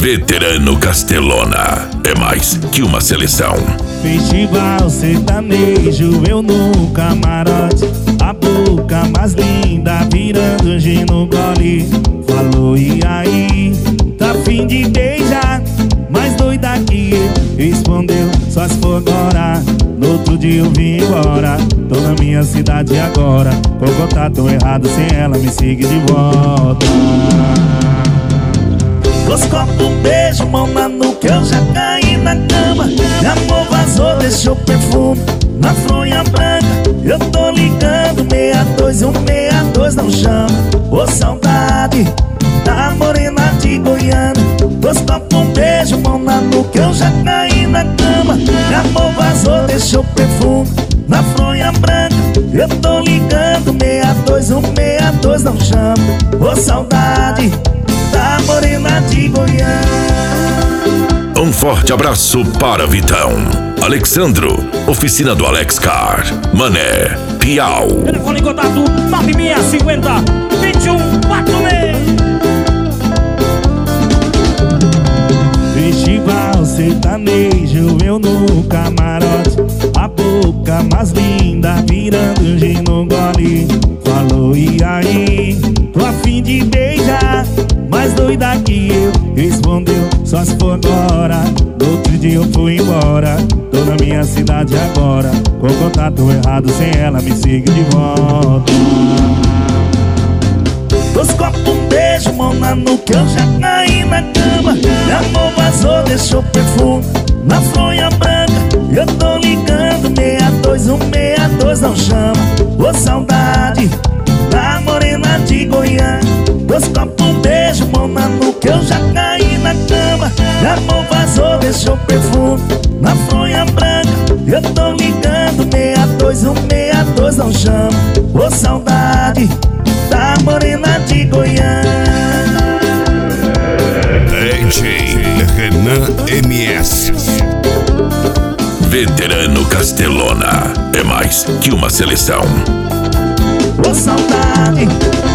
Veterano Castelona é mais que uma seleção. Festival sertanejo, eu no camarote, a boca mais linda virando gin no gole. Falou, e aí, tá fim de beijar? Mais doida que eu, respondeu, só se for agora. No outro dia eu vim embora, tô na minha cidade agora. Vou contar, tô errado sem ela, me siga de volta. Os copos, um beijo, mão na nuca, eu já caí na cama. Meu amor vazou, deixou perfume na fronha branca. Eu tô ligando, 62 e 162 não chama. Ô saudade da morena de Goiânia. Os copos, um beijo, mão na nuca, eu já caí na cama. Meu amor vazou, deixou perfume na fronha branca. Eu tô ligando, 62 e 162 não chama. Ô saudade da morena de Goiânia. Um forte abraço para Vitão, Alexandro, oficina do Alex Car, Mané, Piau. Telefone em contato 9650 2146. Festival sertanejo, eu no camarote, a boca mais linda virando gin no gole. Falou, e aí, tô a fim de beijar? Mais doida que eu, respondeu, só se for agora. No outro dia eu fui embora, tô na minha cidade agora. Com contato errado sem ela, me siga de volta. Os copos, um beijo, mão na nuca, eu já caí na cama. Meu amor vazou, deixou perfume na fronha branca. Eu tô ligando, 62 162 não chama. Ô saudade da morena de Goiânia. Os copos, um beijo, mão na nuca, eu já caí na cama. Meu amor vazou, deixou perfume na fronha branca. Eu tô ligando, 62 162 não chama. Ô saudade da morena de Goiânia. DJ Renan MS. Veterano Castelona é mais que uma seleção. Ô saudade